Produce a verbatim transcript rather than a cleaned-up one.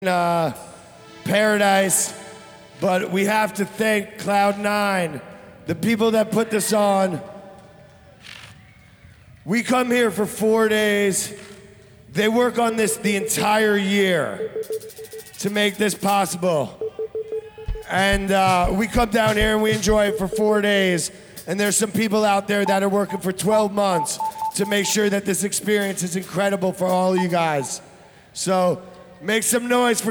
uh, paradise, but we have to thank Cloud Nine, the people that put this on. We come here for four days. They work on this the entire year to make this possible. And uh, we come down here and we enjoy it for four days. And there's some people out there that are working for twelve months to make sure that this experience is incredible for all of you guys. So make some noise for